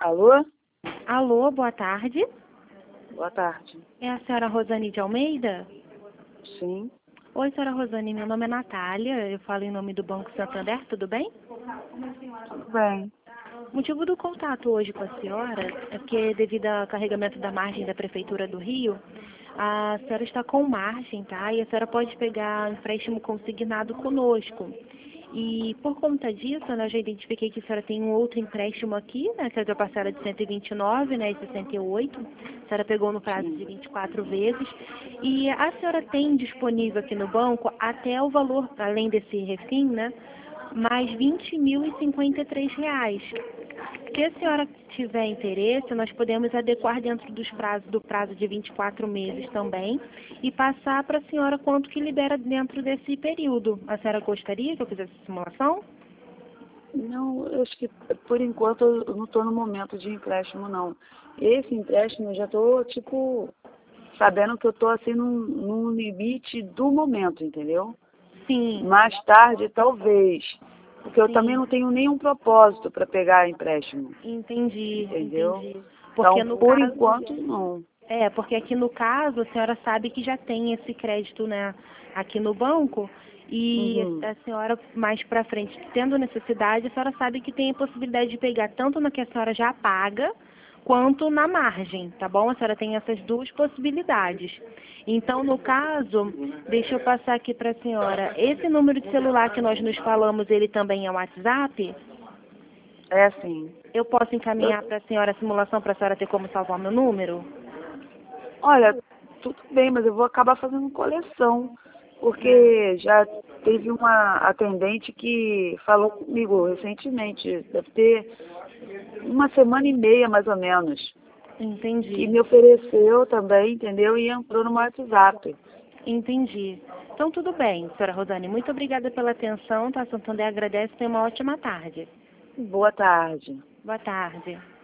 Alô? Alô, boa tarde. Boa tarde. É a senhora Rosane de Almeida? Sim, Oi, senhora Rosane, meu nome é Natália, eu falo em nome do Banco Santander, tudo bem? tudo bem. O motivo do contato hoje com a senhora é que, devido ao carregamento da margem da Prefeitura do Rio, a senhora está com margem, tá? E a senhora pode pegar empréstimo consignado conosco. E por conta disso, né, eu já identifiquei que a senhora tem um outro empréstimo aqui, né, que é da parcela de 129, né, e 68. A senhora pegou no prazo de 24 vezes. E a senhora tem disponível aqui no banco até o valor, além desse refim, né, mais R$ 20.053. Se a senhora tiver interesse, nós podemos adequar dentro do prazo de 24 meses também e passar para a senhora quanto que libera dentro desse período. A senhora gostaria que eu fizesse essa simulação? Não, eu acho que por enquanto eu não estou no momento de empréstimo, não. Esse empréstimo eu já estou, tipo, sabendo que eu estou assim num limite do momento, entendeu? Sim, Mais tarde, talvez. Porque eu também sim. não tenho nenhum propósito para pegar empréstimo, Entendi, entendeu? entendi. Porque Então, no por caso, enquanto, não. porque aqui no caso a senhora sabe que já tem esse crédito, né, aqui no banco e Uhum. a senhora mais para frente, tendo necessidade, a senhora sabe que tem a possibilidade de pegar tanto na que a senhora já paga quanto na margem, tá bom? A senhora tem essas duas possibilidades. Então, no caso, deixa eu passar aqui para a senhora. Esse número de celular que nós nos falamos, ele também é o WhatsApp? É assim. Eu posso Eu, encaminhar para a senhora a simulação para a senhora ter como salvar meu número? olha, tudo bem, mas eu vou acabar fazendo coleção. Porque já teve uma atendente que falou comigo recentemente, deve ter uma semana e meia mais ou menos, que Entendi, me ofereceu também, entendeu? E entrou no meu WhatsApp. entendi. Então, tudo bem, senhora Rosane. Muito obrigada pela atenção, tá? Santander agradece. Tenha uma ótima tarde. Boa tarde. Boa tarde.